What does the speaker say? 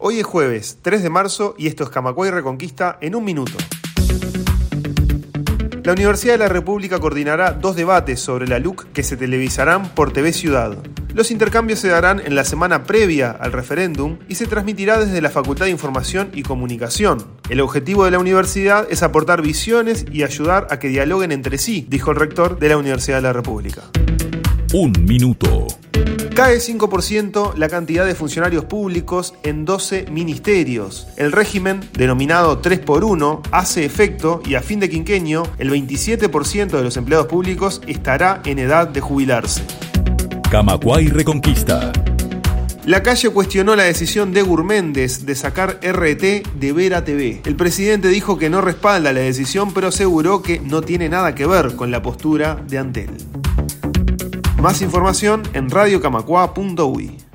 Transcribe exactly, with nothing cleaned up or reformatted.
Hoy es jueves, tres de marzo, y esto es Camacuay Reconquista en un minuto. La Universidad de la República coordinará dos debates sobre la L U C que se televisarán por T V Ciudad. Los intercambios se darán en la semana previa al referéndum y se transmitirá desde la Facultad de Información y Comunicación. El objetivo de la universidad es aportar visiones y ayudar a que dialoguen entre sí, dijo el rector de la Universidad de la República. Un minuto. Cae cinco por ciento la cantidad de funcionarios públicos en doce ministerios. El régimen, denominado tres por uno, hace efecto y a fin de quinquenio, el veintisiete por ciento de los empleados públicos estará en edad de jubilarse. Camacuay Reconquista. La Calle cuestionó la decisión de Gurméndez de sacar R T de Vera T V. El presidente dijo que no respalda la decisión, pero aseguró que no tiene nada que ver con la postura de Antel. Más información en radio camacua punto u i.